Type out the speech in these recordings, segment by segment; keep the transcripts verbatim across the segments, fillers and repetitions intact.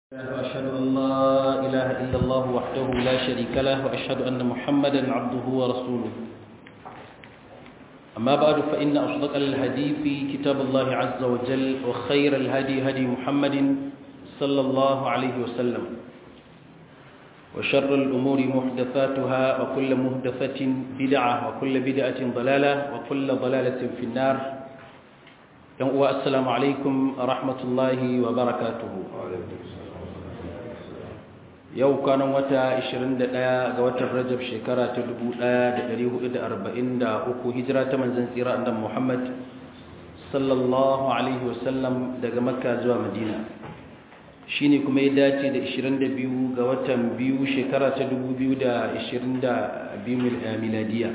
وأشهد أن لا إله إلا الله وحده لا شريك له وأشهد أن محمدا عبده ورسوله أما بعد فإن أصدق الحديث كتاب الله عز وجل وخير الهدي هدي محمد صلى الله عليه وسلم وشر الأمور محدثاتها وكل محدثة بدعة وكل بدعة ضلالة وكل ضلالة في النار. السلام عليكم ورحمة الله وبركاته. yau kwanan wata ashirin da ɗaya ga watan Rajab shekara ta dubu ɗaya da ɗari hudu da arba'in da uku hijira ta manzon tsira annabi Muhammad sallallahu alaihi wasallam daga Makka zuwa Madina, shine kuma ya dace da ashirin da biyu ga watan biyu shekara ta dubu biyu da ashirin da biyu miladiya.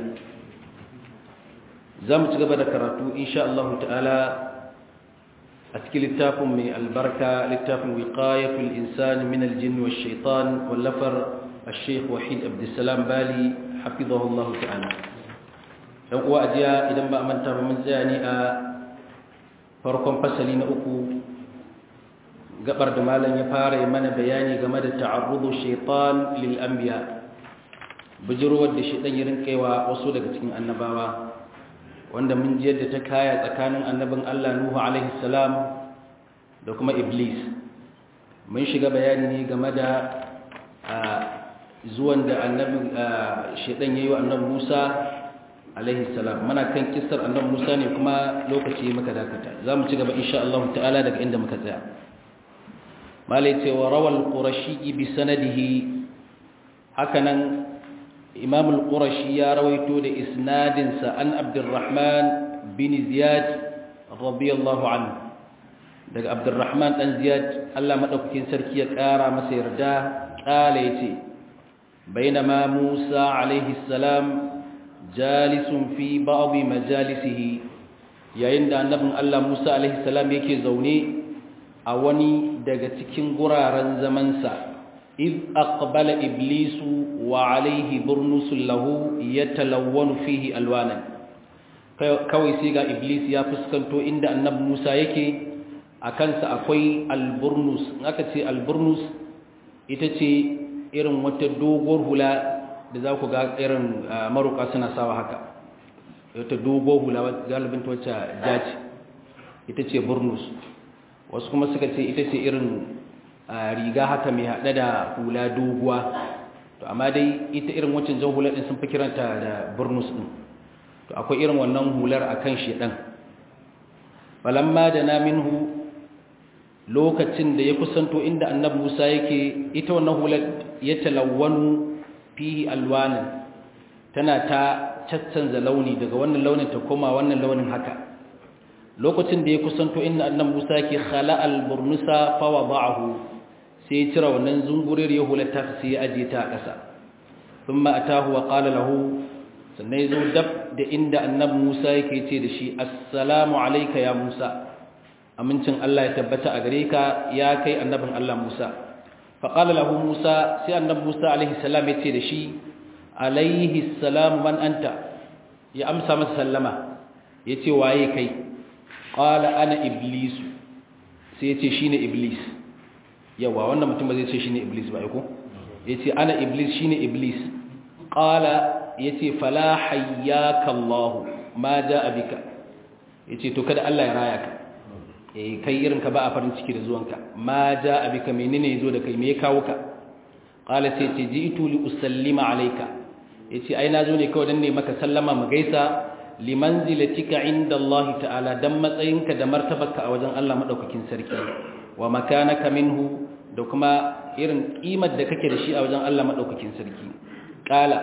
Zamu ci gaba da karatu insha Allah ta'ala a cikin littafin mai albarka, littafin wiqayatul insani min aljinn wash shaitan wallafar al-sheikh Wahid Abdulsalam Bali hafizahullah ta'ala. Dan uwa ajiya idan ba manta ba mun tsaya ne a farkon fasali na uku, gabar da malam ya fara mana bayani game da ta'arrudu shaitan lil anbiya, bijirwar da shaitan ya rinkaiwa wasu daga cikin annabawa, wanda mun ji yadda ta kaya tsakanin annabin Allah Nuhu alaihi salam da kuma Iblis. Mun shiga bayani ne game da zuwan da annabin shedan yayi wa annabi Musa alaihi salam. Muna kan kissar annabi Musa ne kuma lokaci muka dakata. Zamu ci gaba insha Allah ta'ala daga inda muka tsaya. Malai ce wa rawal qurashi bi sanadihi, hakanan Imam al-Qurashi ya rawaito da isnadinsa an Abdurrahman bin Ziyad radiyallahu anhu, daga Abdurrahman dan Ziyad Allah madaukakin sarki ya kara masa yarda, kala yace bainama Musa alaihi salam jalisun fi ba'd majalisihi, yayin da annabin Allah Musa alaihi salam yake zaune a wani daga cikin guraren zamansa, إذ أقبل إبليس وعليه برنس له يتلون فيه ألوانا. كوي سيغا إبليس يا فسكنتو إند النبي موسى يكي أكنس أكوي البرنس. نكتي البرنس إتتي إرم وتدوغور هلا بذاكو غا إرم مروكا سنة سوا هكا يتدوغور هلا غالبين توجه جاج إتتي برنس. وسكما سكتي إتتي إرم riga haka mai haɗe da hula doguwa, to amma dai ita irin wancan jan hular ɗin sun fi kiranta da burnus ɗin, to akwai irin wannan hular a kan shi ɗan. falamma da na minhu, lokacin da ya kusanto inda annabi Musa yake, ita wannan hular ya talawwanu fihi alwanan, tana ta caccanza launi daga wannan launin ta koma wannan launin haka. Lokacin da ya kusanto inda annabi Musa yake, khala al-burnusa fa wada'ahu, sai ya cira wannan zungurir ya hulata sai ya aje ta a ƙasa. Thumma atahu wa qala lahu, sannan ya zo dab da inda annabi Musa yake ce da shi, assalamu alayka ya Musa, amincin Allah ya tabbata a gare ka ya kai annabin Allah Musa. Fa qala lahu Musa, sai annabi Musa alaihi salam ya ce da shi, alaihi salam man anta, ya amsa masa sallama, ya ce waye kai? Qala ana iblis, sai ya ce shine iblis. Yawa wannan mutum ba zai ce shine iblis ba ko? Yace ana iblis, shine iblis. Qala yace fala hayyaka Allah ma jaa bika, yace to kada Allah ya raya ka, eh kai irin ka ba a farin ciki da zuwanka. Ma jaa bika, menene yazo da kai, me ya kawo ka? Qala sai ce ji'tu li usallima alayka, yace ai nazo ne kawai dan ne maka sallama mu gaisa, limanzilatika inda Allah ta'ala, dan matsayinka da martabarka a wajen Allah madaukakin sarki, wa makanaka minhu, da kuma irin kimar da kake da shi a wajen Allah madaukakin sarki. Qala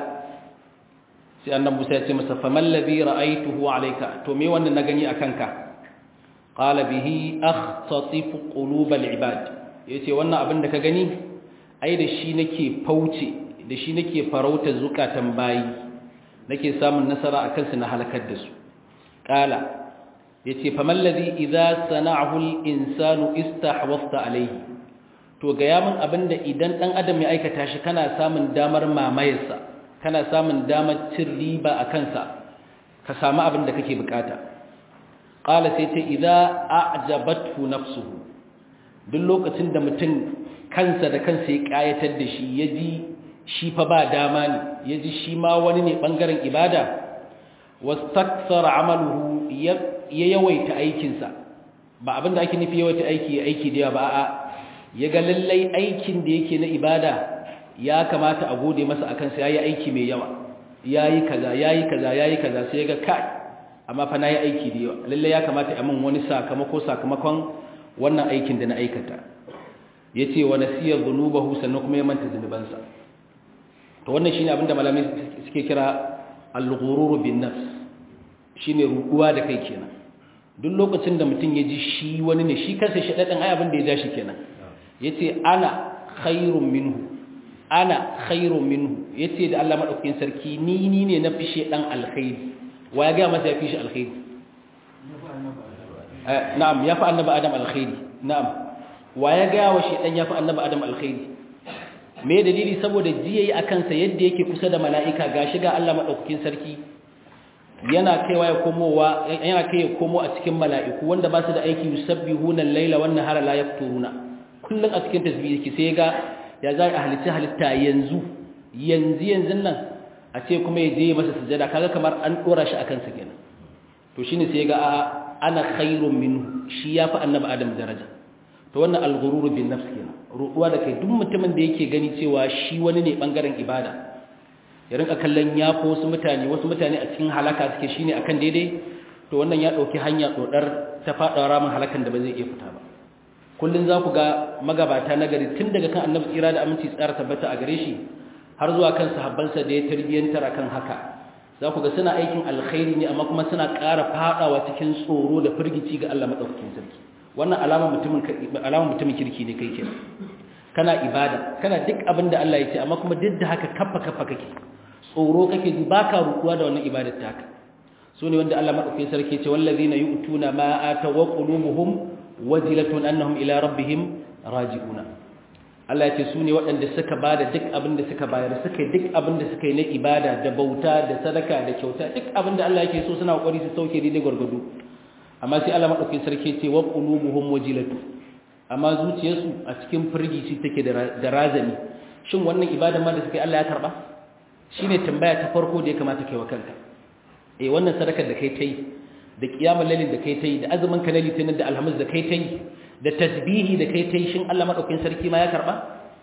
sai annabi Musa ya ce masa, famal ladhi ra'aytuhu alayka, to me wannan na gani akan ka? Qala bihi akhtatifu qulub al-ibad, yace wannan abin da ka gani ai da shi nake fauce, da shi nake farauta zukatan bayi, nake samun nasara akan su na halakar da su. Qala yace famal ladhi idza sana'ahu al-insanu istahwasta alayhi, to ga yamin abinda idan dan adam ya aikata shi kana samun damar mamayarsa, kana samun damar cin riba akan sa, ka samu abin da kake bukata. Qala sai ce idza a'jabathu nafsuhu, duk lokacin da mutum kansa da kansa ya kayatar da shi ya ji shi fa ba dama ne ya ji shi ma wani ne bangaren ibada wastakthara amaluhu ya yawaita aikinsa ba abinda ake nufi yawaita aiki ya aiki da ba a ya ga lallai aikin da yake na ibada ya kamata a gode masa akan sa yayi aiki mai yawa yayi kaza yayi kaza yayi kaza sai ya ga kai amma fa nayi aiki da yawa lallai ya kamata a min wani sakamako sakamakon wannan aikin da na aikata yace wa nasiya dhunubahu sannan kuma ya manta zunubansa to wannan shine abinda malamai suke kira al-ghurur bin nafs shine ruduwa da kai kenan duk lokacin da mutum ya ji shi wani ne shi kansa shi dadan ai abin da ya ja shi kenan yace ana khairun minhu ana khairun minhu yace da Allah madaukakin sarki ni ni ne na fi shedan alkhairi wa ya ga masa ya fi shi alkhairi na'am ya fi annabi adam alkhairi na'am wa ya ga wa shedan ya fi annabi adam alkhairi me dalili saboda jiyayi akan sa yadda yake kusa da mala'ika gashi ga Allah madaukakin sarki yana kaiwa ya komowa yana kai ya komo a cikin mala'iku wanda ba su da aiki yusabbihuna al-laila wan nahara la yafturuna kullun a cikin tasbih yake sai ga ya zai a halitta halitta yanzu yanzu yanzun nan a ce kuma ya je masa sujada kaga kamar an dora shi akan sa kenan to shine sai ga ana khairun minhu shi yafi annabi adam daraja to wannan al-ghurur bin nafs kenan ruɗuwa da kai duk mutumin da yake gani cewa shi wani ne bangaren ibada ya rinka kallon ya ko wasu mutane wasu mutane a cikin halaka suke shine akan daidai to wannan ya dauki hanya dodar ta fada ramin halakan da ba zai iya fita ba kullun za ku ga magabata na gari tun daga kan annabi tsira da aminci tsara tabbata a gare shi har zuwa kan sahabbansa da ya tarbiyantar akan haka za ku ga suna aikin alkhairi ne amma kuma suna ƙara fadawa cikin tsoro da firgici ga Allah madaukakin sarki wannan alama mutumin alama mutumin kirki ne kai kenan kana ibada kana duk abin da Allah ya ce amma kuma duk da haka kaffa kaffa kake tsoro kake ji baka rukuwa da wannan ibadar ta haka sune wanda Allah madaukakin sarki ya ce wallazina yu'tuna ma ataw qulubuhum wajilatun annahum ila rabbihim raji'una Allah ya ce sune waɗanda suka bada duk abin da suka bayar suka yi duk abin da suka yi na ibada da bauta da sadaka da kyauta duk abin da Allah yake so suna kokari su sauke daidai gurgudu amma sai Allah madaukakin sarki ya ce wa qulubuhum wajilatu amma zuciyarsu a cikin firgici take da razani shin wannan ibada ma da suka yi Allah ya karba shine tambaya ta farko da ya kamata kai wa kanka eh wannan sadakar da kai tai da kiyamul lailin da kai tai da azumin ka na litinin da alhamis da kai tai da tasbihi da kai tai shin Allah madaukakin sarki ma ya karba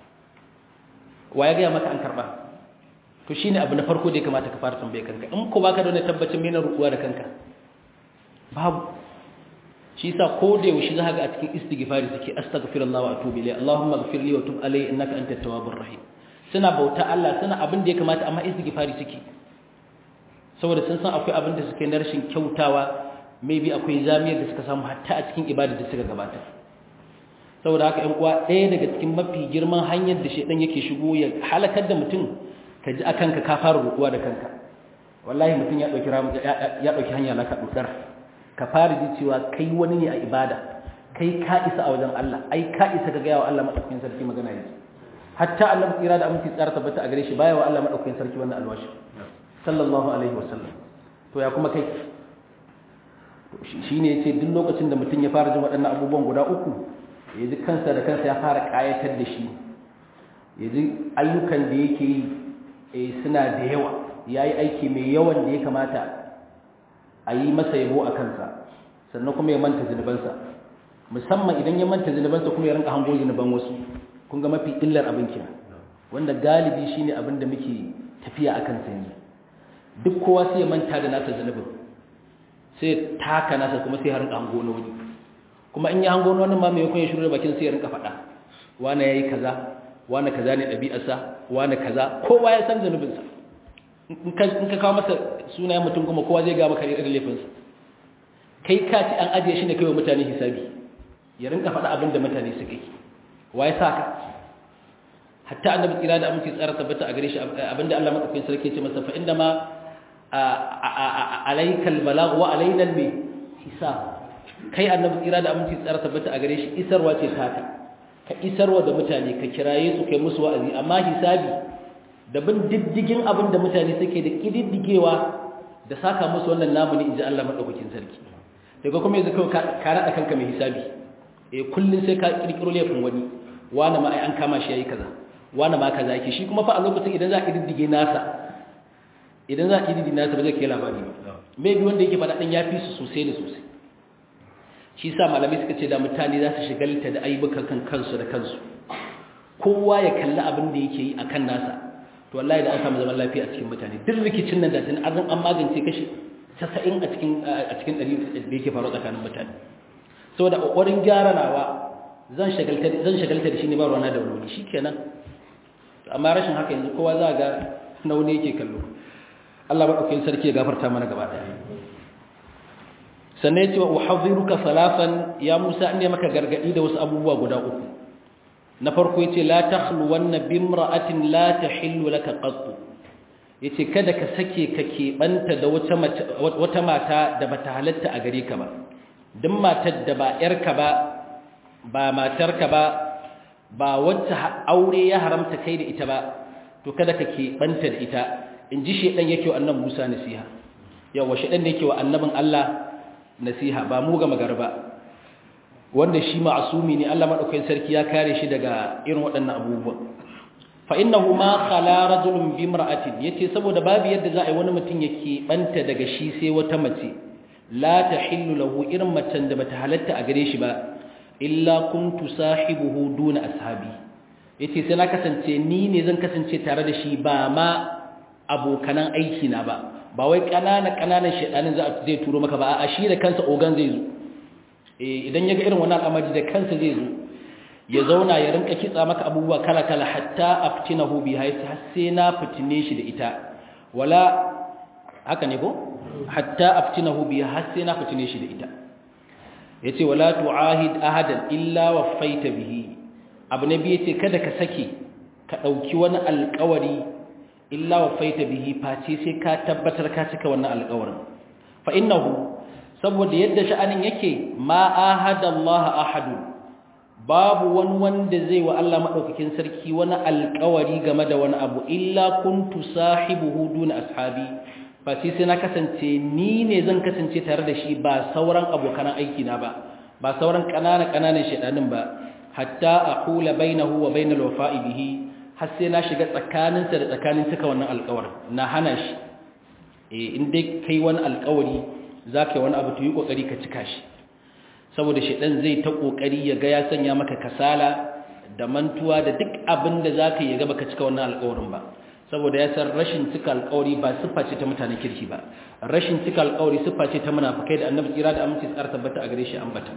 wa ya ga maka an karba to shine abu na farko da ya kamata ka fara tambaye kanka in ko baka da wani tabbacin mena rukuwa da kanka babu shi yasa ko da yaushe za ga a cikin istighfari suke astaghfirullah wa atubu ilayhi allahumma ighfirli wa tub alayya innaka antat tawwabur rahim suna bauta Allah suna abin da ya kamata amma istighfari suke saboda sun san akwai abin da suke na rashin kyautawa maybe akwai zamiyar da suka samu hatta a cikin ibada da suka gabata saboda haka ƴan uwa ɗaya daga cikin mafi girman hanyar da shedan yake shigo ya halakar da mutum ka ji akan ka ka fara rukuwa da kanka wallahi mutum ya dauki ya dauki hanya laka dudar ka fara ji cewa kai wani ne a ibada kai ka isa a wajen Allah ai ka isa ka gaya wa Allah madaukakin sarki magana yake hatta Allah tsira da aminci tsara tabbata a gare shi baya wa Allah madaukakin sarki wannan alwashi sallallahu alaihi wasallam to ya kuma kai to shine yace duk lokacin da mutum ya fara jin waɗannan abubuwan guda uku ya ji kansa da kansa ya fara kayatar da shi ya ji ayyukan da yake yi suna da yawa yayi aiki mai yawan da ya kamata a yi masa yabo a kansa sannan kuma ya manta zunubansa musamman idan ya manta zunubansa kuma ya rinka hango zunuban wasu kun ga mafi illar abin kenan wanda galibi shine abin da muke tafiya akan sa yanzu duk kowa sai ya manta da nasa zunubin sai taka nasa kuma sai ya rinka hango na wani kuma in ya hango na wani ma mai yakon ya shiru da bakin sai ya rinka faɗa wani yayi kaza wani kaza ne ɗabi'arsa wani kaza kowa ya san zunubinsa in ka kawo masa sunayen mutum kuma kowa zai ga maka irin laifinsa kai ka ci an ajiye shi ne kai wa mutane hisabi ya rinka faɗa abin da mutane suka yi waye sa ka hatta annabi tsira da aminci tsara tabbata a gare shi abinda Allah madaukakin sarki ce masa fa inda ma alaykal balagh wa alayna al hisab kai annabi tsira da aminci tsara tabbata a gare shi isarwa ce taka ka isarwa da mutane ka kiraye su kai musu wa'azi amma hisabi da bin diddigin abin da mutane suke da kididdigewa da saka musu wannan namu ne inji Allah madaukakin sarki daga kuma yanzu kai ka rada kanka mai hisabi eh kullun sai ka kirkiro laifin wani wani ma ai an kama shi yayi kaza wani ma kaza yake shi kuma fa a lokacin idan za a ididdige nasa idan za a ididdige nasa ba zai kai labari ba maybe wanda yake faɗa ɗin ya fi su sosai da sosai shi sa malamai suka ce da mutane za su shigalta da ayyukan kan kansu da kansu kowa ya kalli abin da yake yi a kan nasa to wallahi da an samu zaman lafiya a cikin mutane duk rikicin nan da tun an an magance kashi casa'in a cikin a cikin ɗari da yake faruwa tsakanin mutane saboda ƙoƙarin gyara nawa zan shagalta zan shagalta da shi ne ba ruwana da wani shikenan amma rashin haka yanzu kowa za ga nauni yake kallo Allah madaukakin sarki ya gafarta mana gaba daya sannan ya ce wa uhadhiruka salafan ya Musa ne maka gargadi da wasu abubuwa guda uku na farko yace la takhluwanna bimra'atin la tahillu laka qattu yace kada ka sake ka keɓanta da wata wata mata da bata halatta a gare ka ba duk matar da ba yarka ba ba matarka ba ba wacce aure ya haramta kai da ita ba to kada ka keɓanta da ita inji shedan yake wa annabi Musa nasiha yawa shedan ne yake wa annabin Allah nasiha ba mu ga magarba wanda shi ma'asumi ne Allah madaukakin sarki ya kare shi daga irin waɗannan abubuwan fa innahu ma khala rajulun bi imra'atin yace saboda babu yadda za a yi wani mutum yake banta daga shi sai wata mace la tahillu lahu irin macen da bata halatta a gare shi ba illa kuntu sahibuhu duna ashabi yace sai na kasance ni ne zan kasance tare da shi ba ma abokanan aiki na ba ba wai kanana kananan shedanin za zai turo maka ba a shi da kansa ogan zai zo eh idan yaga irin wannan al'amari da kansa zai zo ya zauna ya rinka kitsa maka abubuwa kala kala hatta aftinahu bi hayta har sai na fitine shi da ita wala haka ne ko hatta aftinahu bi har sai na fitine shi da ita yace wala tuahid ahadan illa wafaita bihi abu nabi yace kada ka sake ka dauki wani alƙawari illa wafaita bihi face sai ka tabbatar ka cika wannan alƙawarin fa innahu saboda yadda sha'anin yake ma ahada Allah ahad babu wani wanda zai wa Allah madaukakin sarki wani alƙawari game da wani abu illa kuntu sahibuhu duna ashabi face sai na kasance ni ne zan kasance tare da shi ba sauran abokan aiki na ba ba sauran kanana kananan shedanin ba hatta aqula bainahu wa bainal wafa'i bihi har sai na shiga tsakaninsa da tsakanin cika wannan alƙawarin na hana shi eh in dai kai wani alƙawari zaka yi wani abu to yi kokari ka cika shi saboda shedan zai ta kokari ya ga ya sanya maka kasala da mantuwa da duk abin da zaka yi ga baka cika wannan alƙawarin ba saboda ya san rashin cika alƙawari ba siffa ce ta mutanen kirki ba rashin cika alƙawari siffa ce ta munafikai da annabi tsira da aminci tsara tabbata a gare shi ambata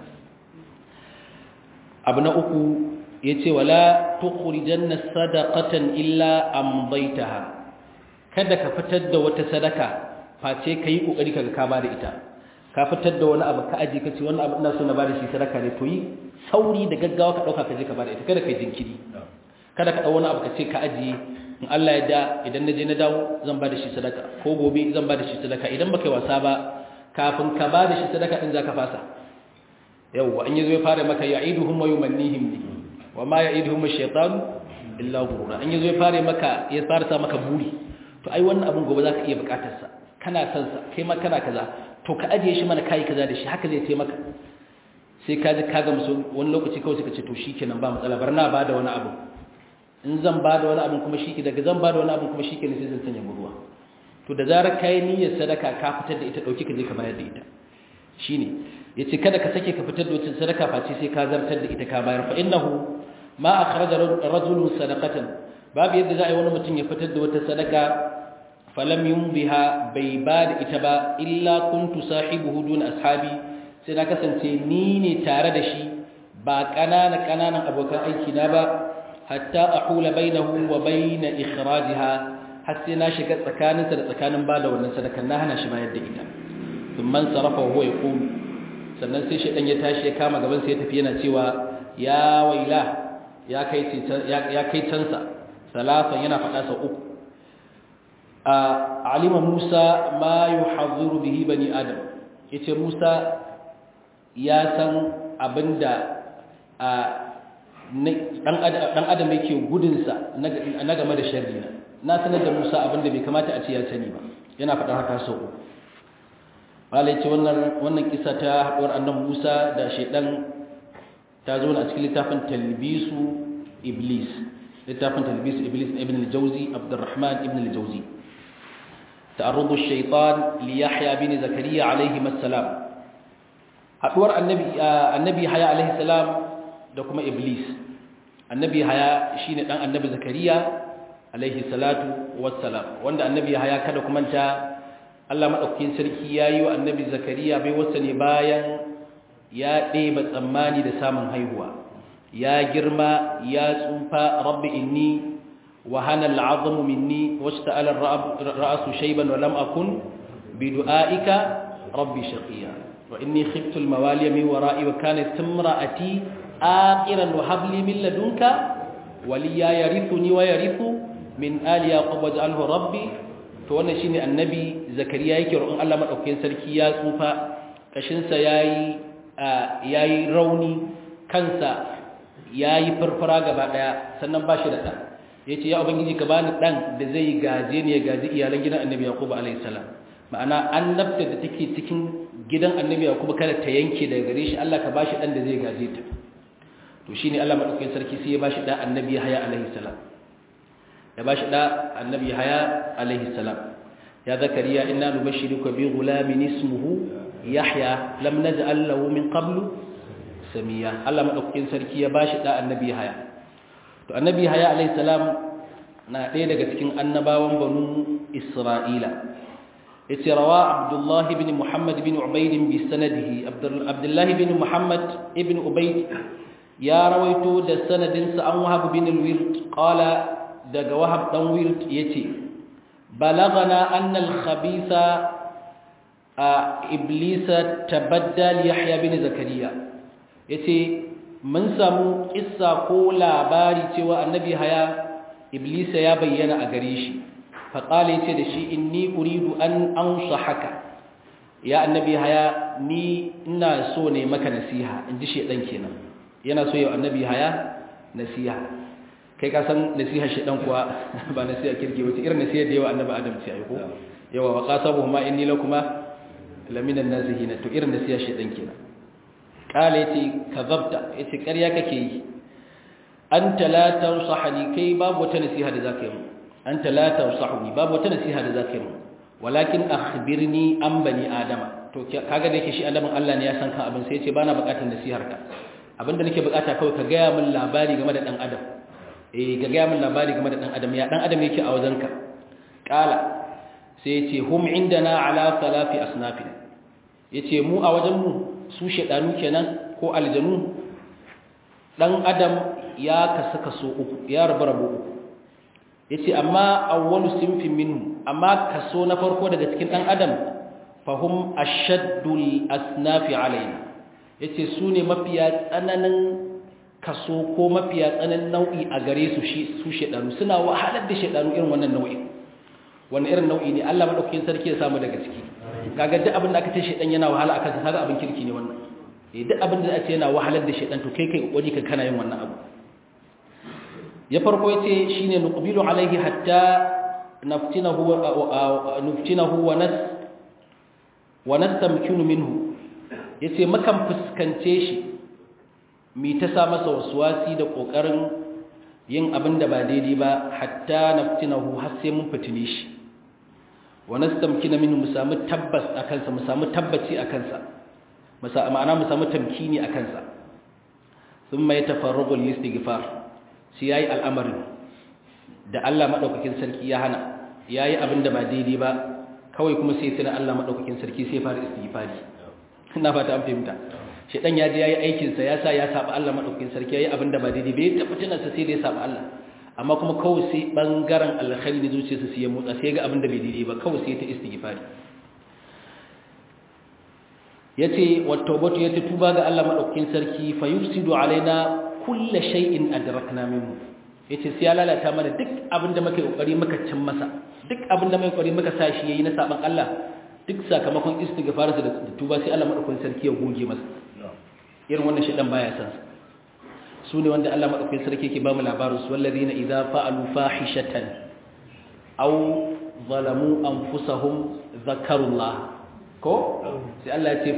abu na uku yace wala tukhrijanna sadaqatan illa amdaytaha kada ka fitar da wata sadaka face kai kokari kaga ka bada ita ka fitar da wani abu ka aje kace wannan abu ina so na bada shi sadaka ne to yi sauri da gaggawa ka dauka ka je ka bada ita kada kai jinkiri kada ka dau wani abu kace ka aje in Allah ya da idan naje na dawo zan bada shi sadaka ko gobe zan bada shi sadaka idan baka yi wasa ba kafin ka bada shi sadaka din zaka fasa yawa an yazo ya fara maka ya'iduhum wa yumannihim wa ma ya'iduhum ash-shaytan illa ghurura an yazo ya fara maka ya fara sa maka buri to ai wannan abun gobe zaka iya bukatar sa kana san sa kai ma kana kaza to ka ajiye shi mana kai kaza da shi haka zai taimaka sai ka ji kaga musu wani lokaci kawai suka ce to shikenan ba matsala bar na bada wani abu in zan bada wani abu kuma shi daga zan bada wani abu kuma shikenan sai zan sanya ruwa to da zarar kai niyyar sadaka ka fitar da ita dauki ka je ka bayar da ita shine yace kada ka sake ka fitar da wata sadaka face sai ka zartar da ita ka bayar fa innahu ma akhraja rajulun sadaqatan babu yadda za a yi wani mutum ya fitar da wata sadaka falam yumbiha bai bada ita ba illa kuntu sahibuhu dun ashabi sai na kasance ni ne tare da shi ba kanana kananan abokan aiki na ba hatta ahula bainahu wa bain ikhrajiha har sai na shiga tsakaninsa da tsakanin bada wannan sadaka na hana shi bayar da ita thumma sarafa huwa yaqul sannan sai shedan ya tashi ya kama gaban sa ya tafi yana cewa ya waila ya kai ya kai cansa salatan yana fada sa uku alima Musa ma yuhadhiru bihi bani adam yace Musa ya san abinda dan adam dan adam yake gudun sa na game da sharri na na sanar da Musa abinda bai kamata a ce ya sani ba yana fadar haka sau uku malai ce wannan wannan kisa ta haɗuwar annabi Musa da shedan ta zo a cikin littafin talbisu iblis littafin talbis iblis ibn al-jawzi abdurrahman ibn al-jawzi ta'arrudu ash-shaytan li yahya bin zakariya alayhi assalam haduwar annabi annabi haya alayhi salam da kuma iblis annabi haya shine dan annabi zakariya alayhi salatu wassalam wanda annabi haya kada kuma ta Allah madaukakin sarki yayi wa annabi zakariya bai wasa ne bayan ya ɗeba tsammani da samun haihuwa ya girma ya tsufa rabbi inni wa hana al'azmu minni washta'ala ar-ra'su shayban wa lam akun bi du'aika rabbi shaqiya wa inni khiftu al-mawaliya min wara'i wa kanat imra'ati aqiran wa hab li min ladunka waliya yarithuni wa yarithu min ali yaqub waj'alhu rabbi to wannan shine annabi zakariya yake roƙon Allah madaukakin sarki ya tsufa kashin sa yayi yayi rauni kansa yayi farfara gaba daya sannan bashi da da yace ya ubangiji ka bani dan da zai gaje ne ya gaji iyalan gidan annabi yaqub alayhi salam ma'ana annabta da take cikin gidan annabi yaqub kada ta yanke daga gare shi Allah ka bashi dan da zai gaje ta to shine Allah madaukakin sarki sai ya bashi da annabi haya alayhi salam ya bashi da annabi haya alayhi salam ya zakariya inna nubashshiruka bi ghulamin ismuhu yahya lam naj'al lahu min qablu samiya Allah madaukakin sarki ya bashi da annabi haya to annabi haya alayhi salam na ɗaya daga cikin annabawan banu isra'ila yace rawa abdullah ibn muhammad ibn ubayd bi sanadihi abdullah ibn muhammad ibn ubayd ya rawaito da sanadinsa an wahab bin al-wird qala daga wahab dan wird yace balagana anna al-khabitha iblisa tabaddal yahya bin zakariya yace mun samu kissa ko labari cewa annabi haya iblisa ya bayyana a gare shi fa qala yace da shi inni uridu an ansahaka ya annabi haya ni ina so ne maka nasiha inji shedan kenan yana so yau annabi haya nasiha kai ka san nasiha shedan kuwa ba nasiha kirki wace irin nasiha da yawa annabi adam ce ai ko yawa wa qasabuhuma inni lakuma laminan nazihin to irin nasiha shedan kenan kale yace kazabta yace ƙarya kake yi anta la tansahani kai babu wata nasiha da zaka yi mu anta la tansahuni babu wata nasiha da zaka yi mu walakin akhbirni an bani adama to kaga da yake shi annabin Allah ne ya san kan abin sai yace bana bukatar nasihar ka abinda nake bukata kawai ka gaya min labari game da dan adam eh ka gaya min labari game da dan adam ya dan adam yake a wajenka kala sai yace hum indana ala salafi asnafi yace mu a wajen mu su shedanu kenan ko aljanu dan adam ya kasu kaso uku ya rabu rabu uku yace amma awwalu sinfin minhu amma kaso na farko daga cikin dan adam fahum ashaddul asnafi alaina yace su ne mafiya tsananin kaso ko mafiya tsananin nau'i a gare su shi su shedanu suna wahalar da shedanu irin wannan nau'i wannan irin nau'i ne Allah madaukakin sarki ya samu daga ciki kaga duk abin da aka ce shedan yana wahala akan sa kaga abin kirki ne wannan eh duk abin da ake yana wahalar da shedan to kai kai kokari ka kana yin wannan abu ya farko yace shine nuqbilu alaihi hatta naftinahu wa nuftinahu wa nas wa nastamkinu minhu yace makan fuskance shi mi ta sa masa waswasi da kokarin yin abin da ba daidai ba hatta naftinahu har sai mun fitine shi wa nastamkina minhu mu samu tabbas akan sa mu samu tabbaci akan sa ma'ana mu samu tamkini akan sa thumma yatafarraqu al-istighfar shi yayi al'amarin da Allah madaukakin sarki ya hana yayi abin da ba daidai ba kawai kuma sai sai Allah madaukakin sarki sai fara istighfari ina fata an fahimta shedan ya je yayi aikin sa ya sa ya saba Allah madaukakin sarki yayi abin da ba daidai bai tabbatar sa sai da ya saba Allah amma kuma kawai sai bangaren alkhairi da zuciyarsa sai ya motsa sai ga abin da bai daidai ba kawai sai ta istighfari yace wa tawbatu yace tuba ga Allah madaukakin sarki fa yufsidu alaina kullu shay'in adrakna minhu yace sai ya lalata mana duk abin da muke kokari muka cin masa duk abin da muke kokari muka sashi yayi na saban Allah duk sakamakon istighfarsa da tuba sai Allah madaukakin sarki ya goge masa irin wannan shedan baya san su ne wanda Allah madaukakin sarki yake ba mu labarin su wallazina idza fa'alu fahishatan aw zalamu anfusahum zakarullah ko sai Allah ya ce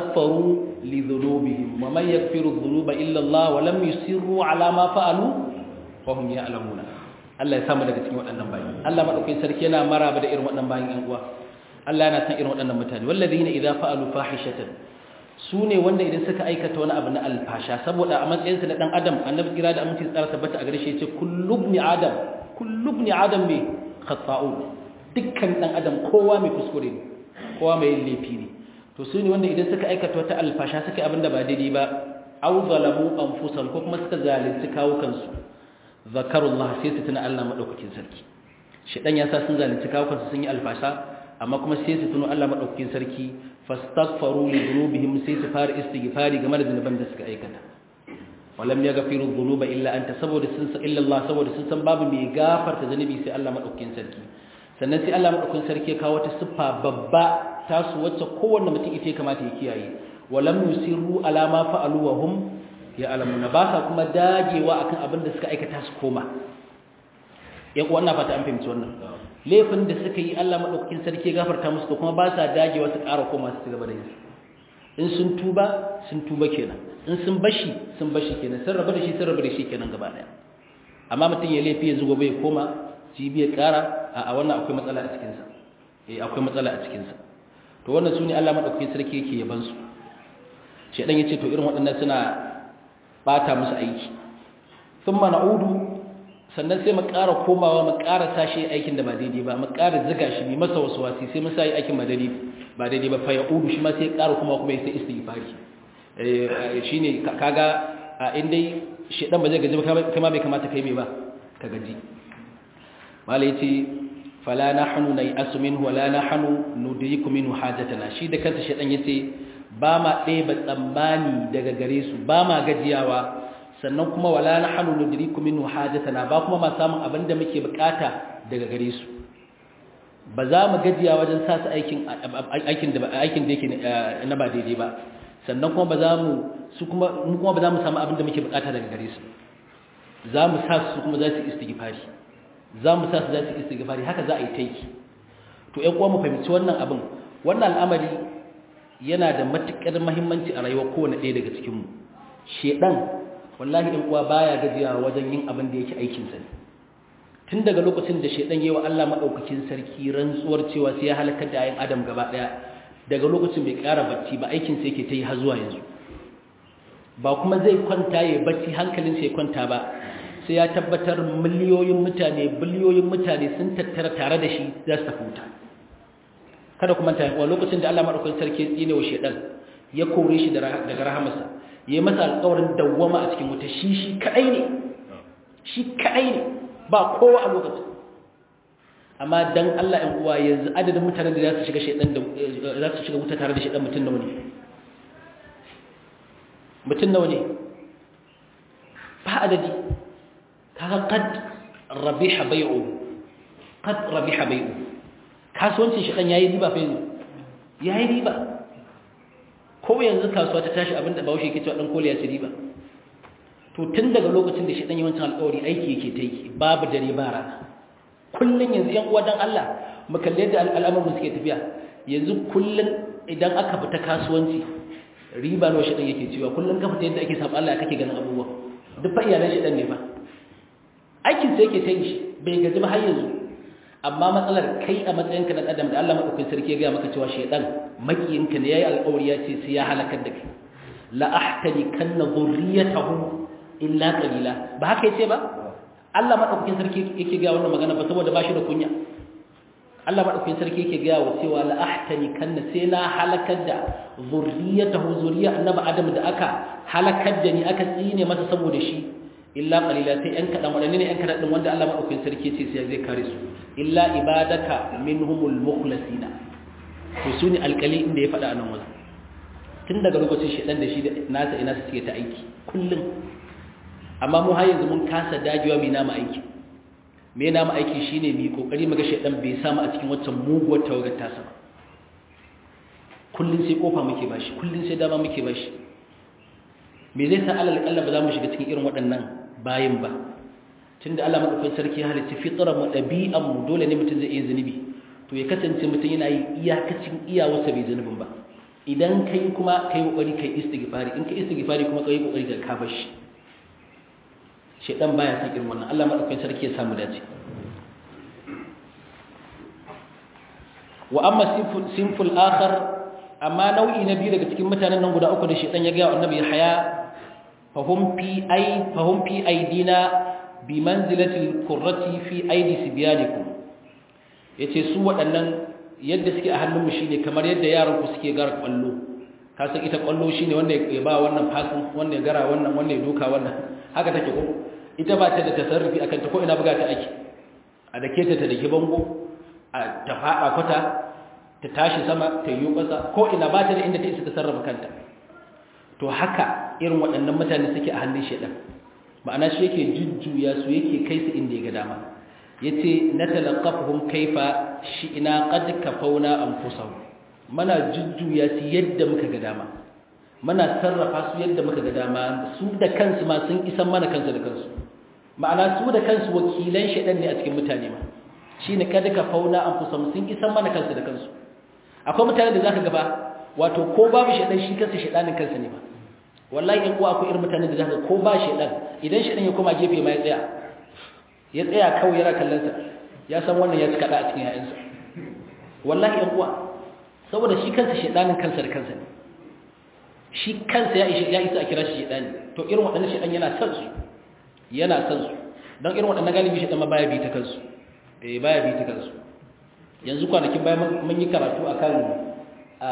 fastaghfiru li dhunubihim wa man yaghfiru dhunuba illa Allah wa lam yusirru ala ma fa'alu wa hum ya'lamuna Allah ya samu daga cikin waɗannan bayi Allah madaukakin sarki yana maraba da irin waɗannan bayin ƴan uwa Allah yana san irin waɗannan mutane walladheena idza fa'alu fahishatan su ne wanda idan suka aikata wani abu na alfasha saboda a matsayinsa na dan adam annabi kira da aminci tsara tabbata a gare shi yace kullu ibn adam kullu ibn adam ne khata'un dukkan dan adam kowa mai kuskure ne kowa mai laifi ne to su ne wanda idan suka aikata wata alfasha suka abin da ba daidai ba aw zalamu anfusahum ko kuma suka zalunci kawo kansu zakarullah sai su tuna Allah madaukakin sarki shedan ya sa sun zalunci kawo kansu sun yi alfasha amma kuma sai su tuno Allah madaukakin sarki fastaghfaru li dhunubihim sai su fara istighfari game da zunuban da suka aikata walam yaghfiru dhunuba illa anta saboda sun san illa Allah saboda sun san babu mai gafarta zunubi sai Allah madaukakin sarki sannan sai Allah madaukakin sarki ya kawo wata siffa babba ta su wacce kowanne mutum ita kamata ya kiyaye walam yusiru ala ma fa'alu wa hum ya'lamuna ba sa kuma dagewa akan abin da suka aikata su koma ya wannan fata an fahimci wannan laifin da suka yi Allah madaukakin sarki gafarta musu kuma ba sa dagewa su ƙara koma su gaba da yin in sun tuba sun tuba kenan in sun bashi sun bashi kenan sun rabu da shi sun rabu da shi kenan gaba daya amma mutum ya laifi yanzu gobe ya koma jibi ya ƙara a wannan akwai matsala a cikin sa eh akwai matsala a cikin sa to wannan sune Allah madaukakin sarki yake yaban su shedan yace to irin waɗannan suna bata musu aiki thumma na'udu sannan sai mu ƙara komawa mu ƙara sashi aikin da ba daidai ba mu ƙara ziga shi mu masa wasu wasi sai mu sai aikin ba daidai ba daidai ba fa yaudu shi ma sai ƙara kuma kuma sai istighfari eh shine kaga in dai shedan ba zai gaji ba kuma bai kamata kai me ba ka gaji malai yace fala nahnu nai'asu minhu wala nahnu nudriku minhu hajatana shi da kansa shedan yace ba ma ɗeba tsammani daga gare su ba ma gajiyawa sannan kuma wala nahnu nudriku minhu hajatana ba kuma ma samun abinda muke bukata daga gare su ba za mu gajiya wajen sa su aikin aikin da aikin da yake na ba daidai ba sannan kuma ba za mu su kuma mu kuma ba za mu samu abinda muke bukata daga gare su za mu sa su kuma za su istighfari za mu sa su za su istighfari haka za a yi taiki to ƴan uwa mu fahimci wannan abin wannan al'amari yana da matukar muhimmanci a rayuwar kowanne ɗaya daga cikin mu shedan wallahi ɗan uwa baya gajiya wajen yin abin da yake aikin sa tun daga lokacin da shedan yayi wa Allah madaukakin sarki rantsuwar cewa sai ya halaka da ayin adam gaba daya daga lokacin bai ƙara bacci ba aikin sa yake ta yi har zuwa yanzu ba kuma zai kwanta ya bacci hankalin sa ya kwanta ba sai ya tabbatar miliyoyin mutane biliyoyin mutane sun tattara tare da shi za su tafi wuta kada kuma ta wa lokacin da Allah madaukakin sarki ya tsine wa shedan ya kore shi daga rahamarsa yayi masa alƙawarin dawwama a cikin wuta shi shi kadai ne shi kadai ne ba kowa a lokacin amma dan Allah ɗan uwa yanzu adadin mutanen da za su shiga shedan da za su shiga wuta tare da shedan mutun nawa ne mutun nawa ne ba adadi kaga qad rabiha bai'u qad rabiha bai'u kasuwancin shedan yayi riba fa yanzu yayi riba ko yanzu kasuwa ta tashi abinda Bahaushe yake cewa dan koliya ci riba to tun daga lokacin da shi dan yawancin alƙawari aiki yake ta yi babu dare ba rana kullun yanzu yan uwa dan Allah mu kalle da al'amuran suke tafiya yanzu kullun idan aka fita kasuwanci riba nawa shi dan yake cewa kullun ka fita yadda ake saba Allah kake ganin abubuwa duk fa iyalan shi dan ne fa aikin sai yake ta yi shi bai gaji ba har yanzu amma matsalar kai a matsayinka na adam da Allah madaukakin sarki ya ga maka cewa shedan makiyinka ne yayi alƙawari ya ce sai ya halakar da kai la ahtani kanna dhurriyatahu illa qalila ba haka yace ba Allah madaukakin sarki yake ga wannan magana ba saboda bashi da kunya Allah madaukakin sarki yake ga wa cewa la ahtani kanna sai na halakar da dhurriyatahu zuriya annabi adam da aka halakar da ni aka tsine masa saboda shi illa qalila sai yan kadan wadanne ne yan kadan din wanda Allah madaukakin sarki yace sai zai kare su illa ibadaka minhumul mukhlasina to sune alqali inda ya fada anan wajen tun daga lokacin shedan da shi da nasa ina su suke ta aiki kullun amma mu har yanzu mun kasa dagewa mai nama aiki me nama aiki shine mu kokari muga shedan bai samu a cikin waccan muguwar tawagar tasa ba kullun sai kofa muke bashi kullun sai dama muke bashi me zai sa alal kalla ba za mu shiga cikin irin waɗannan bayin ba tunda Allah madaukakin sarki ya halicci fitrar mu dabi'an mu dole ne mutum zai yi zunubi to ya kasance mutum yana yi iyakacin iyawarsa bai zunubin ba idan kai kuma kai kokari kai istighfari in kai istighfari kuma kai kokari ka kafa shi shedan baya san irin wannan Allah madaukakin sarki ya samu dace wa amma sinful akhar amma nau'i na biyu daga cikin mutanen nan guda uku da shedan ya ga annabi Yahya fahum fi ay fahum fi aidina bi manzilatil qurrati fi aidi sibyanikum yace su waɗannan yadda suke a hannunmu shine kamar yadda yaran ku suke gara kwallo ka san ita kwallo shine wanda ya ba wannan fasin wanda ya gara wannan wanda ya doka wannan haka take ko ita ba ta da tasarrufi akan ta ko ina buga ta ake a dake ta ta dake bango a ta fada kwata ta tashi sama ta yi ƙasa ko ina ba ta da inda ta isa ta sarrafa kanta to haka irin waɗannan mutane suke a hannun shedan ma'ana shi yake jujjuya su yake kai su inda ya ga dama yace natalaqafuhum kaifa shi'na qad kafauna anfusahum mana jujjuya su yadda muka ga dama mana sarrafa su yadda muka ga dama su da kansu ma sun isan mana kansu da kansu ma'ana su da kansu wakilan shedan ne a cikin mutane ma shine qad kafauna anfusahum sun isan mana kansu da kansu akwai mutane da zaka gaba wato ko babu shedan shi kansa shedanin kansa ne ba wallahi in kuwa akwai irin mutane da zaka ko ba shedan idan shedan ya koma gefe ma ya tsaya ya tsaya kawai yana kallon sa ya san wannan ya cika da a cikin yayansa wallahi in kuwa saboda shi kansa shedanin kansa da kansa ne shi kansa ya isa ya isa a kira shi shedani to irin waɗannan shedan yana son su yana son su dan irin waɗannan galibi shedan ma baya bi ta kansu eh baya bi ta kansu yanzu kwanakin bayan mun yi karatu akan a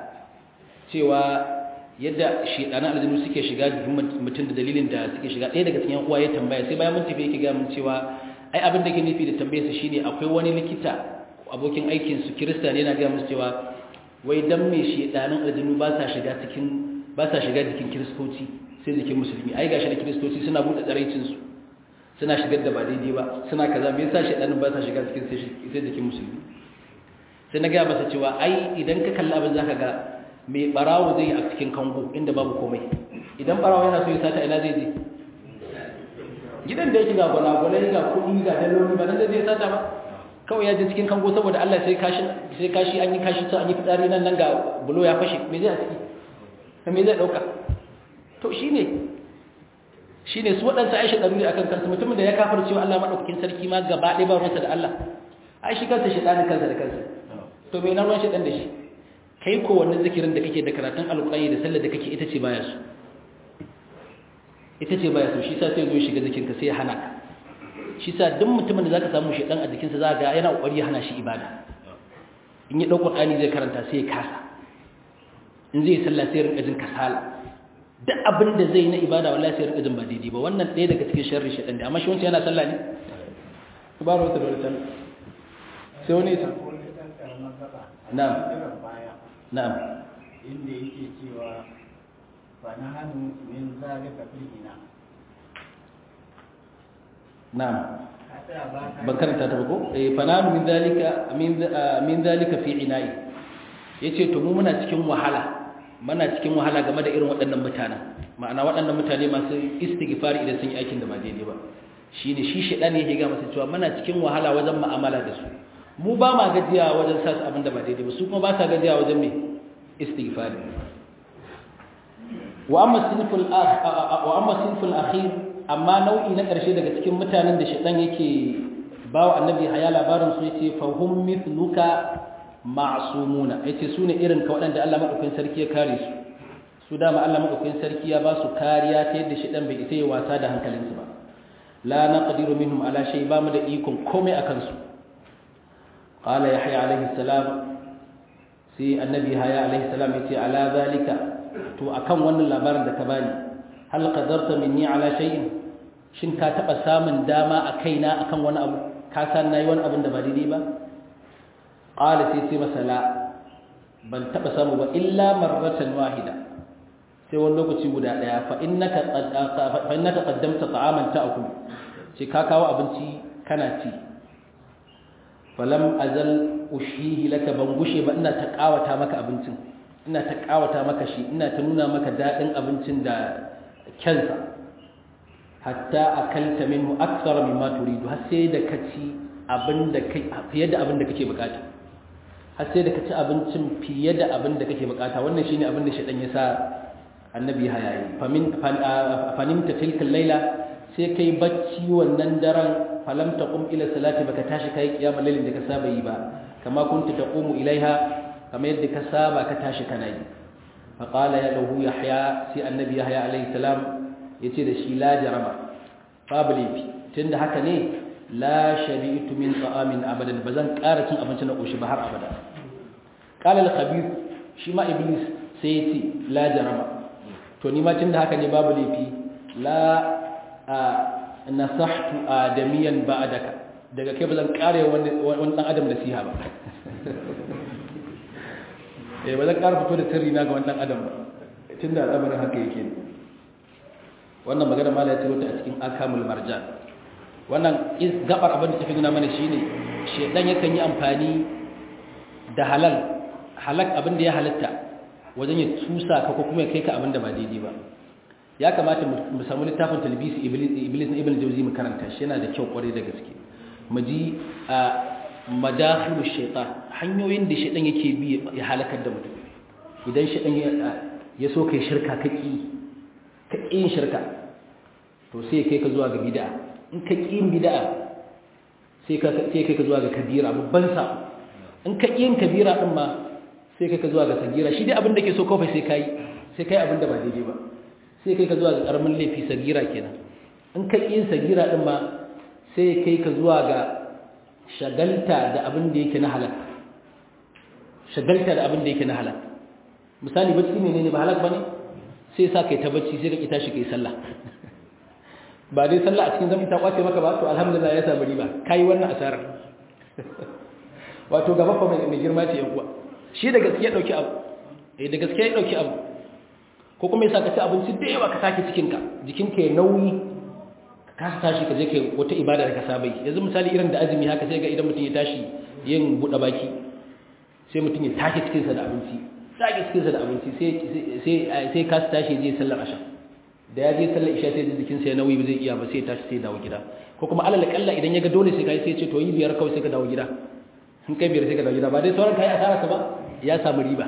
cewa yadda shedanan aljinu suke shiga jikin mutum da dalilin da suke shiga ɗaya daga cikin uwa ya tambaya sai bayan mun tafi yake ga mun cewa ai abin da ke nufi da tambayarsa shine akwai wani likita abokin aikin su kirista ne yana ga musu cewa wai dan me shedanan aljinu ba sa shiga cikin ba sa shiga jikin kiristoci sai jikin musulmi ai gashi da kiristoci suna bude tsaraicin su suna shigar da ba daidai ba suna kaza me yasa shedanin ba sa shiga cikin sai jikin musulmi sai na ga masa cewa ai idan ka kalla abin zaka ga mai barawo zai a cikin kango inda babu komai idan barawo yana so ya sata ina zai je gidan da yake ga gwalagwalai ga kuɗi ga daloli ba nan da zai sata ba kawai ya je cikin kango saboda Allah sai kashi sai kashi an yi kashi sai an yi fitsari nan nan ga bulo ya fashe me zai a ciki me zai dauka to shine shine su waɗansu Aisha daruri akan kansu mutumin da ya kafar cewa Allah madaukakin sarki ma gaba ɗaya ba ruwansa da Allah ai shi kansa shedanin kansa da kansa to me nan ruwan shedan da shi kai ko wannan zikirin da kake da karatun alƙur'ani da sallar da kake ita ce baya su ita ce baya su shi sa sai zo shiga zikin ka sai ya hana ka shi sa duk mutumin da zaka samu shedan a jikinsa za ga yana kokari ya hana shi ibada in ya dauko Qur'ani zai karanta sai ya kasa in zai sallah sai ya rinka jin kasala duk abin da zai na ibada wallahi sai ya rinka jin ba daidai ba wannan ɗaya daga cikin sharri shedan ne amma shi wancan yana sallah ne tabaru ta dole tan sai wani ta na'am na'am inda yake cewa fa nahanu min zalika fil ina na'am ban karanta ta ba ko eh fa nahanu min zalika min min zalika fi ina'i yace to mu muna cikin wahala muna cikin wahala game da irin waɗannan mutanen ma'ana waɗannan mutane masu istighfari idan sun yi aikin da ba daidai ba shine shi shedani yake ga masa cewa muna cikin wahala wajen mu'amala da su mu ba ma gajiya wajen sa su abin da ba daidai ba su kuma ba sa gajiya wajen me istighfari wa amma sinful wa amma sinful akhir amma nau'i na ƙarshe daga cikin mutanen da shedan yake bawa annabi haya labarin su yace fa hum mithluka ma'sumuna yace sune irin ka waɗanda Allah madaukakin sarki ya kare su su dama Allah madaukakin sarki ya ba su kariya ta yadda shedan bai isa ya wasa da hankalinsu ba la naqdiru minhum ala shay ba mu da ikon komai akan su qala yahya alaihi salam sai annabi haya alaihi salam yace ala zalika to akan wannan labarin da ka bani hal qadarta minni ala shay'in shin ka taba samun dama a kaina akan wani abu ka san nayi wani abin da ba daidai ba qala sai sai masala ban taba samu ba illa marratan wahida sai wani lokaci guda daya fa innaka fa innaka qaddamta ta'aman ta'kul sai ka kawo abinci kana ci falam azal ushihi laka ban gushe ba ina ta kawata maka abincin ina ta kawata maka shi ina ta nuna maka dadin abincin da kyansa hatta akalta minhu akthara mimma turidu har sai da kaci abinda kai fiye da abinda kake bukata har sai da kaci abincin fiye da abinda kake bukata wannan shine abinda shedan ya sa annabi hayayi famin fanimta tilkal laila sai kai bacci wannan daren falam taqum ila salati baka tashi kai kiyamul layl da ka saba yi ba kama kunta taqumu ilaiha kama yadda ka saba ka tashi kana yi fa qala ya lahu yahya sai annabi yahya alaihi salam yace da shi la jarama fabli tunda haka ne la shabi'tu min ta'amin abadan bazan ƙara cin abinci na koshi ba har abada qala al-khabir shi ma iblis sai yace la jarama to ni ma tunda haka ne babu laifi la nasahtu adamiyan ba'daka daga kai bazan ƙara wani wani dan adam nasiha ba eh bazan ƙara fito da sirri na ga wani dan adam ba tunda al'amarin haka yake wannan magana mala ya tsiro ta a cikin akamul marjan wannan gabar abin da tafi nuna mana shine shedan yakan yi amfani da halal halak abin da ya halatta wajen ya tusa ka ko kuma ya kai ka abin da ba daidai ba ya kamata mu samu littafin talbisi iblis iblis na ibn jawzi mu karanta shi yana da kyau kwarai da gaske mu ji a madakhilu shaytan hanyoyin da shedan yake bi ya halakar da mutum idan shedan ya so kai shirka kaki ka yin shirka to sai kai ka zuwa ga bid'a in ka yin bid'a sai ka sai kai ka zuwa ga kabira babban sa in ka yin kabira din ma sai kai ka zuwa ga sagira shi dai abin da ke so kawai sai kai sai kai abin da ba daidai ba sai kai ka zuwa ga karamin laifi sagira kenan in ka yin sagira din ma sai kai ka zuwa ga shagalta da abin da yake na halal shagalta da abin da yake na halal misali bacci ne ne ba halal bane sai sa kai ta bacci sai ka ki tashi kai sallah ba dai sallah a cikin zaman ta kwace maka ba to alhamdulillah ya samu riba kai wannan asarar wato gaba fa mai girma ce yan uwa shi da gaskiya dauki abu eh da gaskiya ya dauki abu ko kuma yasa ka ci abinci da yawa ka sake cikin ka jikinka ya nauyi ka tashi ka je kai wata ibada da ka saba yi yanzu misali irin da azumi haka sai ga idan mutum ya tashi yin buɗe baki sai mutum ya tashi cikin sa da abinci sake cikinsa da abinci sai ka tashi je sallar asha da ya je sallar isha sai jikinsa ya nauyi ba zai iya ba sai tashi sai dawo gida ko kuma alal kalla idan ya ga dole sai kai sai ce to yi biyar kawai sai ka dawo gida in kai biyar sai ka dawo gida ba dai sauran kai asara ka ba ya samu riba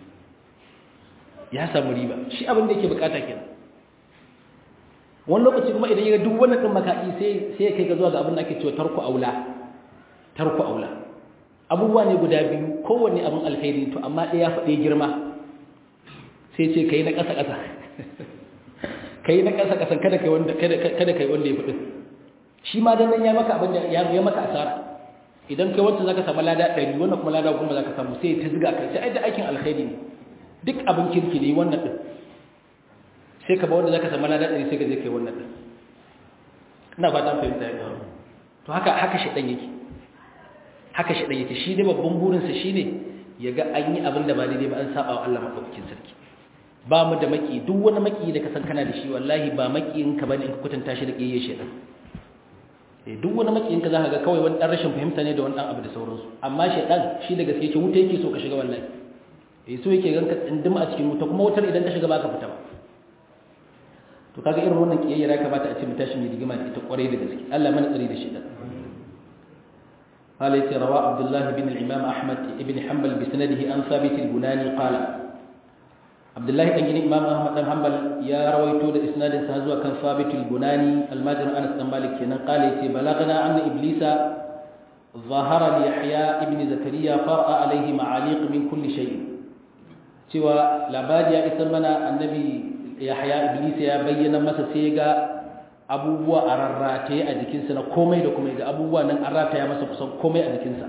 ya samu riba shi abin da yake bukata kenan wani lokaci kuma idan ya ga duk wannan din makaki sai sai kai ka zuwa ga abin da ake cewa tarku aula tarku aula abubuwa ne guda biyu kowanne abin alkhairi to amma ɗaya ya faɗe girma sai ce kai na ƙasa-ƙasa kai na ƙasa-ƙasan kada kai wanda kada kada kai wanda ya faɗi shi ma dan nan ya maka abin da ya ya maka asara idan kai wanda zaka samu lada ɗari wannan kuma lada goma zaka samu sai ta ziga kai sai ai da aikin alkhairi ne duk abin kirki ne wannan din sai ka ba wanda zaka samu lada ɗari sai ka je kai wannan din ina fatan fahimta ya to haka haka shedan yake haka shi ɗan yake shi dai babban burinsa shi ne ya ga an yi abin da ba daidai ba an saba wa Allah maɗaukakin sarki ba mu da maki duk wani maki da ka san kana da shi wallahi ba makiyin ka bane in ka kwatanta shi da ƙiyayye shi ɗan eh duk wani makiyin ka za ka ga kawai wani ɗan rashin fahimta ne da wani ɗan abu da sauransu amma shi ɗan shi da gaske yake wuta yake so ka shiga wallahi eh so yake ganka tsindima a cikin wuta kuma wutar idan ka shiga ba ka fita ba to kaga irin wannan ƙiyayya ya kamata a ce mu tashi mu digima da ita ƙwarai da gaske Allah mana tsari da shi ɗan قال روى عبد الله بن الإمام أحمد بن حنبل بسنده عن ثابت البناني قال عبد الله بن الإمام أحمد بن حنبل يا رويته الإسناد سهزوا كان ثابت البناني الماجر أنس بن مالك قال بلغنا أن إبليس ظهر ليحيى ابن زكريا فرأى عليه معاليق من كل شيء سوى لابد يا إسمنا النبي يحيى إبليس يا بين مسا سيغا abubuwa a rarrataye a jikinsa na komai da komai ga abubuwa nan an rataya masa kusan komai a jikinsa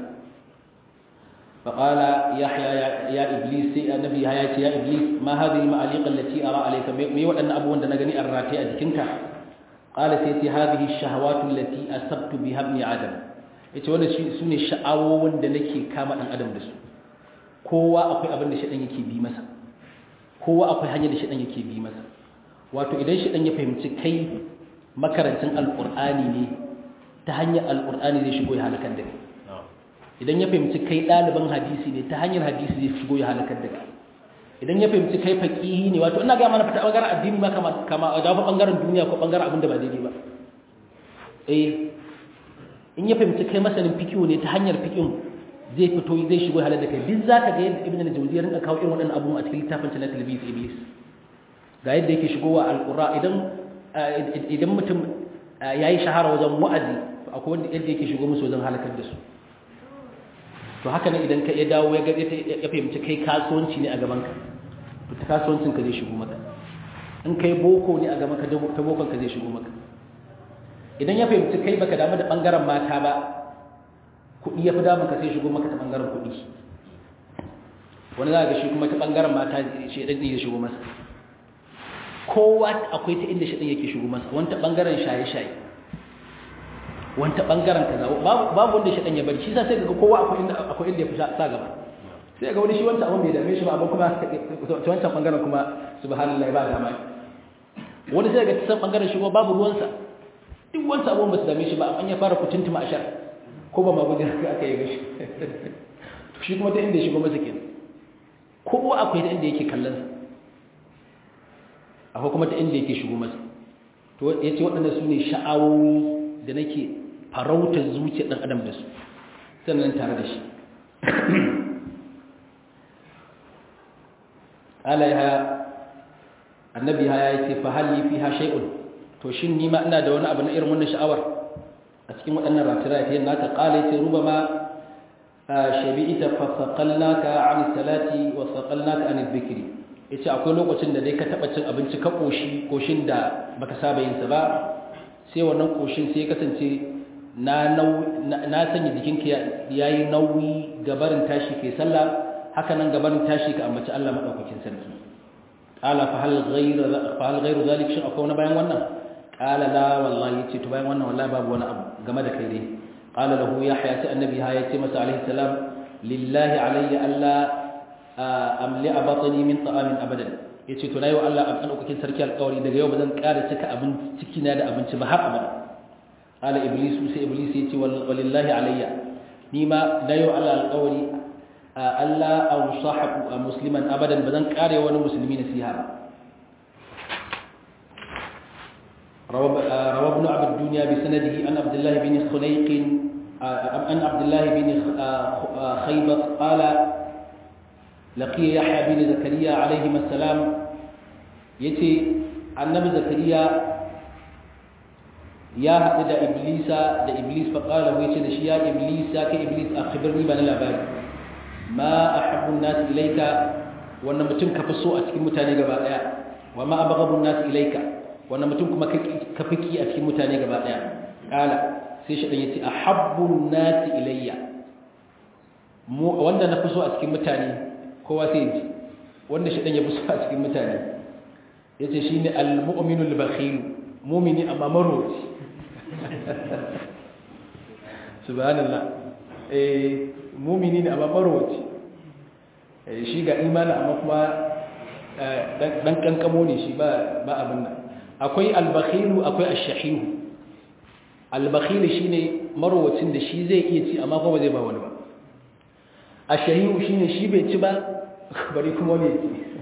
faƙala ya iblis sai annabi ya ce ya iblis ma hadhihi ma'aliqa allati ara alayka me waɗannan abubuwan da na gani an rataye a jikinka qala sai ce hadhihi shahawatu allati asabtu biha ibn adam yace wannan sune sha'awowin da nake kama dan adam da su kowa akwai abin da shedan yake bi masa kowa akwai hanyar da shedan yake bi masa wato idan shedan ya fahimci kai makarancin alƙur'ani ne ta hanyar alƙur'ani zai shigo ya halakar da kai idan ya fahimci kai ɗaliban hadisi ne ta hanyar hadisi zai shigo ya halakar da kai idan ya fahimci kai faƙihi ne wato ina ga mana fita ɓangaren addini ma kama kama a dafa ɓangaren duniya ko ɓangaren abin da ba daidai ba eh in ya fahimci kai masanin fikihu ne ta hanyar fikihu zai fito zai shigo ya halakar da kai duk zaka ga yadda ibnu al-jawzi ya rinka kawo irin waɗannan abubuwa a cikin littafin na talbis iblis ga yadda yake shigowa alqura idan idan mutum yayi shahara wajen wa'azi akwai wanda yadda yake shigo musu wajen halakar da su to haka ne idan ka ya dawo ya ga ya fahimci kai kasuwanci ne a gaban ka to ta kasuwancin ka zai shigo maka in kai boko ne a gaban ka ta bokon ka zai shigo maka idan ya fahimci kai baka damu da bangaren mata ba kuɗi ya fi damun ka sai shigo maka ta bangaren kuɗi wani za ga shi kuma ta bangaren mata shi ɗan ya shigo masa kowa akwai ta inda shi ɗan yake shigo masa wani ta bangaren shaye-shaye wani ta bangaren kaza babu wanda shi ɗan ya bari shi sa sai ga kowa akwai inda akwai inda ya fi sa gaba sai ga wani shi wancan abin bai dame shi ba amma kuma ta wancan bangaren kuma subhanallahi ba dama wani sai ga ta san bangaren shi babu ruwansa duk wancan abin ba su dame shi ba amma ya fara kutuntuma a shar ko ba ma gudun haka aka yi gashi shi kuma ta inda ya shigo masa kenan kowa akwai ta inda yake kallon sa akwai kuma ta inda yake shigo masa to yace waɗannan su ne sha'awoyi da nake farautar zuciyar ɗan adam da su sannan tare da shi ala ya annabi ya yace fa hal li fiha shay'un to shin ni ma ina da wani abu na irin wannan sha'awar a cikin waɗannan ratirayen naka qala yace rubama shabi'ita fa saqalnaka 'an salati wa saqalnaka 'an dhikri yace akwai lokacin da dai ka taba cin abinci ka koshi koshin da baka saba yin sa ba sai wannan koshin sai ya kasance na na sanya jikinka yayi nauyi gabarin tashi kai sallah haka nan gabarin tashi ka ambaci Allah madaukakin sarki qala fa hal ghayra fa hal ghayru zalik shi akwai wani bayan wannan qala la wallahi yace to bayan wannan wallahi babu wani abu game da kai dai qala lahu yahya ta annabi ha yace masa alaihi salam lillahi alayya alla amli batni min ta'amin abadan yace to nayi wa Allah an daukakin sarki alƙawari daga yau bazan ƙara cika abinci ciki na da abinci ba har abada qala iblis sai iblis yace walillahi alayya ni ma nayi wa Allah alƙawari alla awsahu musliman abadan bazan ƙare wani musulmi nasiha ba روى ابن عبد الدنيا بسنده عن عبد الله بن خليق عن عبد الله بن خيبط قال لقي يحيى بن زكريا عليهما السلام يتي النبي زكريا يا حد ابليس ده ابليس فقال له يتي ده يا ابليس يا ابليس اخبرني بان labari ما احب الناس اليك wannan mutum ka fi so a cikin mutane gaba daya wa ma abghabu an-nas ilayka wannan mutum kuma ka fiki a cikin mutane gaba daya kala sai shi dan yace ahabbun nasi ilayya mu wanda na fi so a cikin mutane kowa sai ji wanda shi dan ya fi so a cikin mutane yace shine al-mu'minul bakhil mu'mini amma marwaci subhanallah eh mu'mini ne amma marwaci eh shi ga imani amma kuma dan kankamo ne shi ba ba abin nan akwai albakhilu akwai ash-shahihu albakhilu shine marwacin da shi zai iya ci amma kuma zai ba wani ba ash-shahihu shine shi bai ci ba bari kuma ne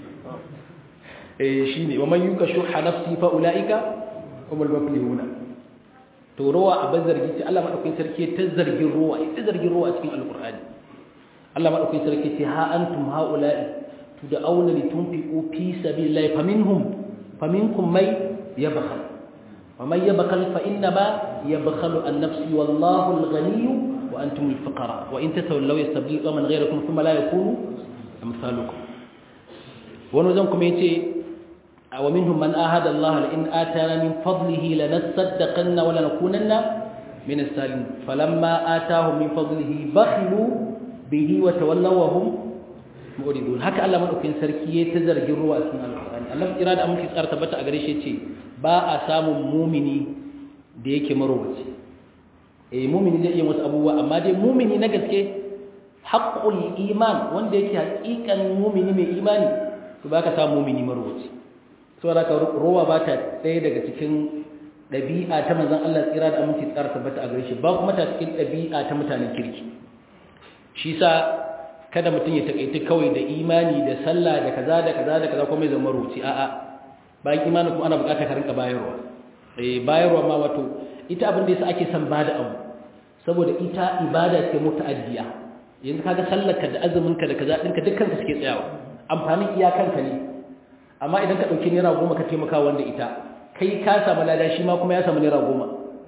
eh shine wa man yukashuha nafsi fa ulaika humul muflihuna to ruwa abin zargi ce Allah madaukakin sarki ta zargin ruwa ita zargin ruwa a cikin alqur'ani Allah madaukakin sarki ce ha antum haula'i tud'auna litunfiqu fi sabilillahi faminhum faminkum may يبخل ومن يبخل فإنما يبخل عن نفسه والله الغني وأنتم الفقراء وإن تتولوا يستبدل قوما غيركم ثم لا يكونوا أمثالكم ونذنكم يتي ومنهم من آهد الله لئن آتانا من فضله لنصدقن ولنكونن من السالمين فلما آتاهم من فضله بخلوا به وتولوا وهم mu'ridun haka Allah madaukakin sarki ya tazargin ruwa a cikin alqur'ani Allah kira da amince tsara tabbata a gare shi yace ba a samun mu'mini da yake marwaci eh mu'mini zai iya wasu abubuwa amma dai mu'mini na gaske haqqul iman wanda yake haƙiƙan mu'mini mai imani to baka samu mu'mini marwaci saboda ka ruwa ba ta tsaye daga cikin dabi'a ta manzon Allah kira da amince tsara tabbata a gare shi ba kuma ta cikin dabi'a ta mutanen kirki shi sa kada mutum ya takaita kawai da imani da sallah da kaza da kaza da kaza kuma ya zama ruci a'a bayan imani kuma ana buƙatar ka rinka bayarwa eh bayarwa ma wato ita abin da yasa ake son bada abu saboda ita ibada ce muta'addiya yanzu kaga sallarka da azuminka da kaza dinka dukkan ka suke tsayawa amfanin iyakanka ne amma idan ka dauki naira goma ka taimaka wanda ita kai ka samu lada shi ma kuma ya samu naira goma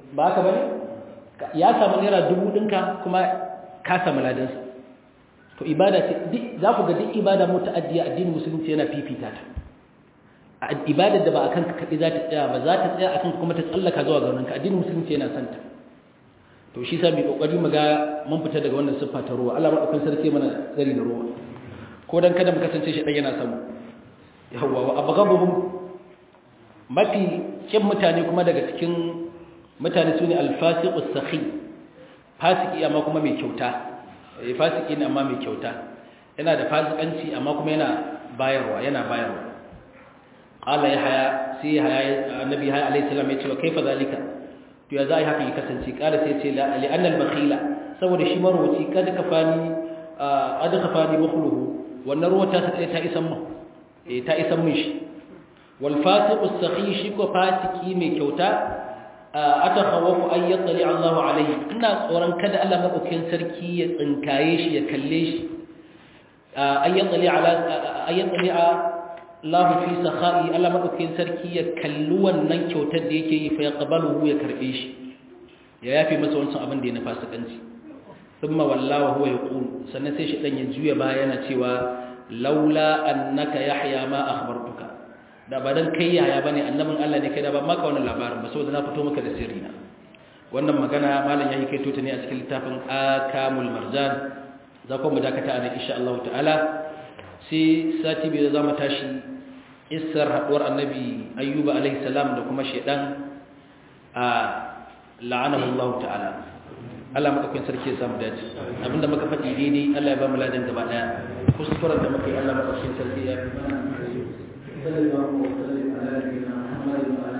ba haka bane ya samu naira dubu ɗinka kuma ka samu ladansa to ibada ce za ku ga duk ibada muta'addiya addinin musulunci yana fifita ta a ibadar da ba akan ka kaɗai za ta tsaya ba za ta tsaya akan kuma ta tsallaka zuwa ga wannan ka addinin musulunci yana son ta to shi sa mai kokari mu ga mun fita daga wannan siffa ta ruwa Allah madaukakin sarki mana tsari da ruwa ko dan kada mu kasance shi dan yana samu yawwa wa abghabuhum mafi kin mutane kuma daga cikin mutane sune al-fasiqus sakhi fasiki amma kuma mai kyauta eh fasiki ne amma mai kyauta yana da fasikanci amma kuma yana bayarwa yana bayarwa qala yahya sai yahya annabi yahya alayhi salam ya ce wa kaifa zalika to ya zai haka ya kasance qala sai ya ce la li anna al-bakhila saboda shi marwaci kada kafani ad kafani bukhluhu wannan ruwa ta sai ta isan mu eh ta isan mun shi wal fasiqus sakhi shi ko fasiki mai kyauta atakhawafu an yatli Allahu alayhi ina tsoron kada Allah madaukakin sarki ya tsinkaye shi ya kalle shi an yatli ala an yatli Allah fi sakha'i Allah madaukakin sarki ya kalli wannan kyautar da yake yi fa yaqbaluhu ya karbe shi ya yafi masa wancan abin da ya na fasikanci thumma wallahi huwa yaqul sannan sai shi dan ya juya baya yana cewa laula annaka yahya ma akhbartuka da ba dan kai yaya bane annabin Allah ne kai da ba maka wannan labarin ba saboda na fito maka da sirri na wannan magana malam yayi kai tota ne a cikin littafin akamul marjan za ku mu dakata a nan insha Allah ta'ala sai sati bai za mu tashi isar haduwar annabi ayyuba alaihi salam da kuma shedan a la'anahu Allah ta'ala Allah madaukakin sarki ya samu dace abinda muka faɗi daidai Allah ya ba mu ladan gaba daya kuskuren da muka yi Allah madaukakin sarki ya fi mana sallallahu alaihi wa sallam ala nabiyina Muhammad wa